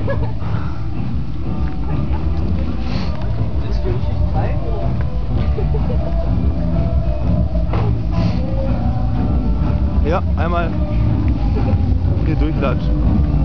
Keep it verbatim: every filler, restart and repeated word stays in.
Willst du die Geschichte zeigen oder? Ja, einmal hier durchlatschen.